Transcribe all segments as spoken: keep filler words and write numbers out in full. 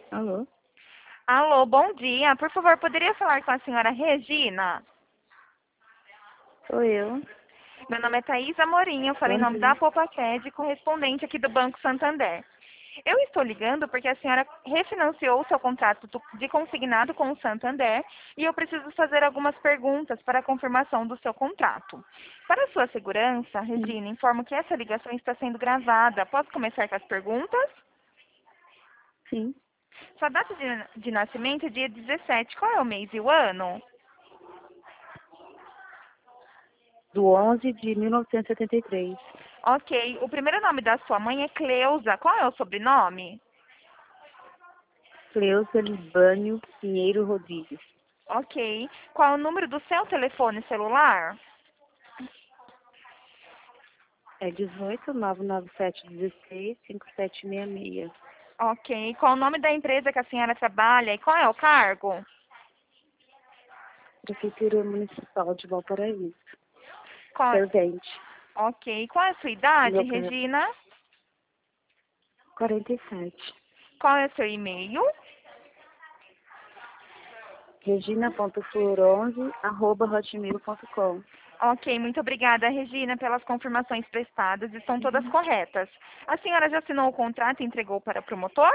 Alô? Alô, bom dia. Por favor, poderia falar com a senhora Regina? Sou eu. Meu nome é Thaís Amorim, eu falo em Bom nome da dia. Popacred, correspondente aqui do Banco Santander. Eu estou ligando porque a senhora refinanciou o seu contrato do- de consignado com o Santander e eu preciso fazer algumas perguntas para a confirmação do seu contrato. Para sua segurança, Sim. Regina, informo que essa ligação está sendo gravada. Posso começar com as perguntas? Sim. Sua data de, de nascimento é dia dezessete. Qual é o mês e o ano? Do onze de mil novecentos e setenta e três. Ok. O primeiro nome da sua mãe é Cleusa. Qual é o sobrenome? Cleusa Libânio Pinheiro Rodrigues. Ok. Qual é o número do seu telefone celular? É dezoito, nove nove sete, dezesseis, cinco sete seis seis. Ok. Qual é o nome da empresa que a senhora trabalha e qual é o cargo? Prefeitura Municipal de Valparaíso. Qual é- Servente. Ok. Qual é a sua idade, Meu cargo. Regina? quarenta e sete. Qual é o seu e-mail? Regina.flor onze, arroba hotmail ponto com. Ok. Muito obrigada, Regina, pelas confirmações prestadas. Estão todas Uhum. corretas. A senhora já assinou o contrato e entregou para o promotor?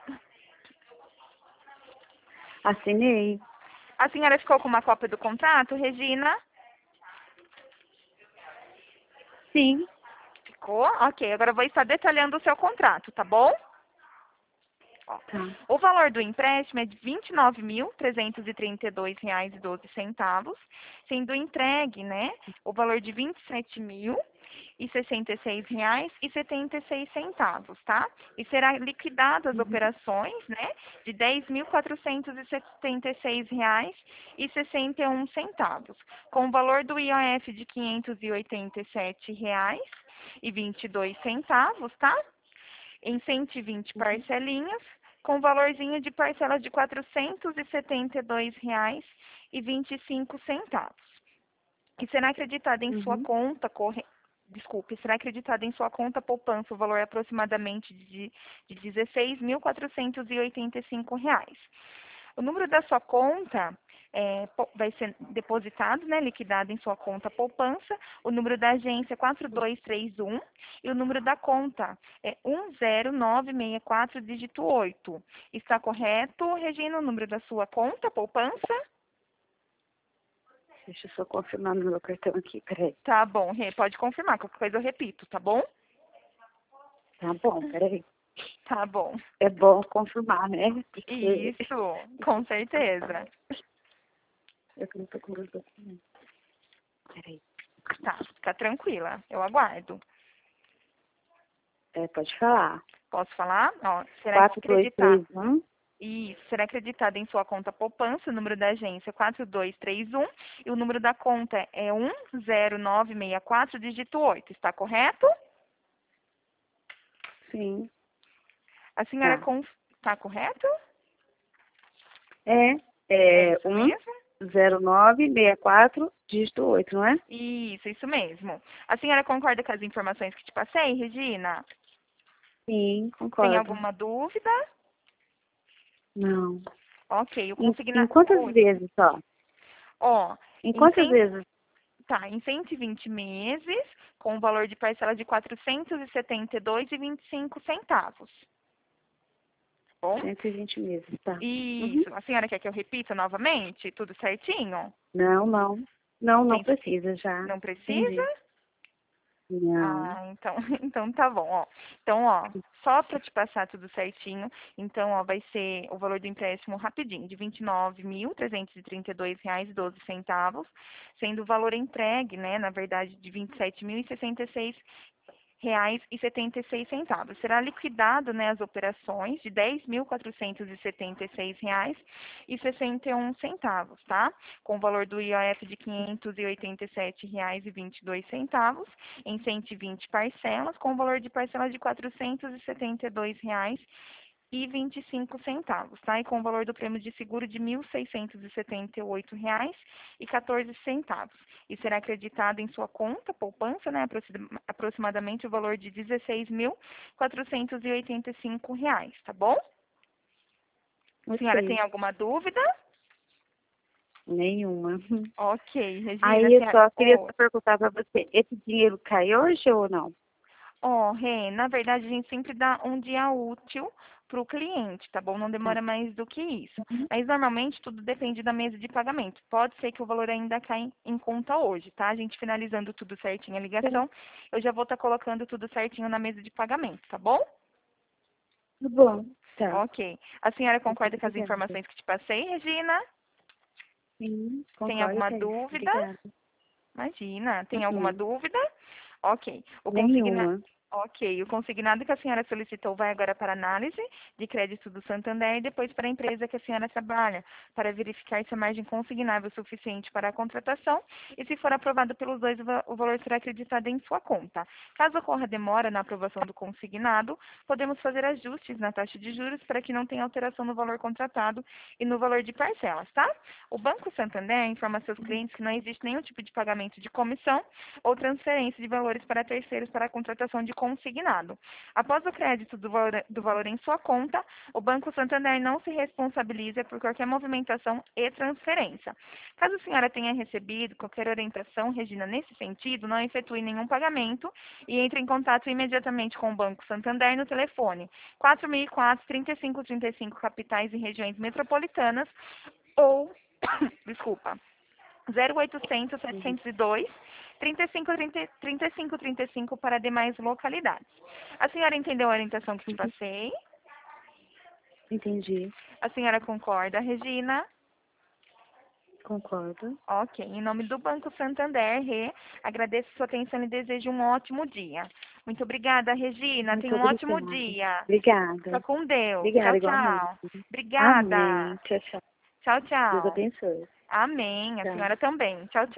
Assinei. A senhora ficou com uma cópia do contrato, Regina? Sim. Ficou? Ok. Agora eu vou estar detalhando o seu contrato, tá bom? Ó, Tá. o valor do empréstimo é de vinte e nove mil trezentos e trinta e dois reais e doze centavos, sendo entregue, né, o valor de vinte e sete mil e sessenta e seis reais e setenta e seis centavos, tá? E será liquidado as Uhum. operações, né, de dez mil quatrocentos e setenta e seis reais e sessenta e um centavos, com o valor do I O F de quinhentos e oitenta e sete reais e vinte e dois centavos, tá? Em cento e vinte Uhum. parcelinhas, com valorzinho de parcelas de quatrocentos e setenta e dois reais e vinte e cinco centavos. Que será acreditado em sua Uhum. conta corrente. Desculpe, será acreditado em sua conta poupança o valor aproximadamente de, de dezesseis mil quatrocentos e oitenta e cinco reais. O número da sua conta é, po- vai ser depositado, né, liquidado em sua conta poupança. O número da agência é quatro dois três um e o número da conta é um zero nove seis quatro, dígito oito. Está correto, Regina, o número da sua conta poupança? Deixa eu só confirmar no meu cartão aqui, peraí. Tá bom, Rê, pode confirmar, qualquer coisa eu repito, tá bom? Tá bom, peraí. Tá bom. É bom confirmar, né? Porque Isso, com certeza. eu que não tô com meus documentos. Peraí. Tá, fica tranquila, eu aguardo. É, pode falar. Posso falar? Ó, será Quatro dois acreditar? três um. E será acreditado em sua conta poupança, o número da agência é quatro dois três um e o número da conta é um zero nove seis quatro, dígito oito. Está correto? Sim. A senhora Tá. conf... está correto? É, É é isso um mesmo? zero nove seis quatro, dígito oito, não é? Isso, isso mesmo. A senhora concorda com as informações que te passei, Regina? Sim, Tem concordo. alguma dúvida? Não. Ok, o Em, em consigna... quantas Oi. vezes só? Ó, Em em quantas cem... vezes? tá, em cento e vinte meses, com o valor de parcela de quatrocentos e setenta e dois e vinte e cinco centavos. Bom? Cento e vinte meses, tá. Uhum. Isso. A senhora quer que eu repita novamente? Tudo certinho? Não, não. Não, não Tem... precisa já. Não precisa? Entendi. Não. Ah, então, então tá bom, ó. Então, ó, só para te passar tudo certinho, então, ó, vai ser o valor do empréstimo rapidinho, de vinte e nove mil trezentos e trinta e dois reais e doze centavos, sendo o valor entregue, né, na verdade, de vinte e sete mil e sessenta e seis reais e setenta e seis centavos. Será liquidado, né, as operações de dez mil quatrocentos e setenta e seis reais e sessenta e um centavos, tá? Com o valor do I O F de quinhentos e oitenta e sete reais e vinte e dois centavos em cento e vinte parcelas, com o valor de parcelas de quatrocentos e setenta e dois reais e vinte e cinco centavos, tá? E com o valor do prêmio de seguro de mil seiscentos e setenta e oito reais e quatorze centavos. E será acreditado em sua conta poupança, né, aproxima- aproximadamente o valor de dezesseis mil quatrocentos e oitenta e cinco reais, tá bom? A senhora Ok. tem alguma dúvida? Nenhuma. Ok, Regina, Aí a eu senhora... só queria Oi. perguntar pra você, esse dinheiro cai hoje ou não? Ó, Rê, na verdade a gente sempre dá um dia útil para o cliente, tá bom? Não Tá. demora mais do que isso. Uhum. Mas normalmente tudo depende da mesa de pagamento. Pode ser que o valor ainda caia em, em conta hoje, tá? A gente finalizando tudo certinho a ligação, eu já vou estar colocando tudo certinho na mesa de pagamento, tá bom? Tá bom. Tá. Ok. A senhora Muito concorda com as obrigada. informações que te passei, Regina? Sim, Tem concordo, alguma Thaís. dúvida? Obrigada. Imagina. Tem alguma Uhum. dúvida? Ok. O consigna... Nenhuma. Ok. O consignado que a senhora solicitou vai agora para análise de crédito do Santander e depois para a empresa que a senhora trabalha, para verificar se a margem consignável é suficiente para a contratação e se for aprovado pelos dois, o va- o valor será acreditado em sua conta. Caso ocorra demora na aprovação do consignado, podemos fazer ajustes na taxa de juros para que não tenha alteração no valor contratado e no valor de parcelas, tá? O Banco Santander informa a seus clientes que não existe nenhum tipo de pagamento de comissão ou transferência de valores para terceiros para a contratação de consignado. Após o crédito do valor, do valor em sua conta, o Banco Santander não se responsabiliza por qualquer movimentação e transferência. Caso a senhora tenha recebido qualquer orientação, Regina, nesse sentido, não efetue nenhum pagamento e entre em contato imediatamente com o Banco Santander no telefone quatro mil e quatro, trinta e cinco trinta e cinco, capitais e regiões metropolitanas ou, desculpa, zero oitocentos, Uhum. setecentos e dois, trinta e cinco, trinta, trinta e cinco, trinta e cinco para demais localidades. A senhora entendeu a orientação que te Uhum. passei? Entendi. A senhora concorda, Regina? Concordo. Ok. Em nome do Banco Santander, Rê, agradeço sua atenção e desejo um ótimo dia. Muito obrigada, Regina. Tenha Muito um ótimo obrigada. dia. Fica Obrigada. com Deus. Tchau, Obrigada igualmente. tchau. Obrigada. Amém. Tchau, tchau. Tchau, Deus tchau. abençoe. Amém. A Tchau. senhora também. Tchau, tchau.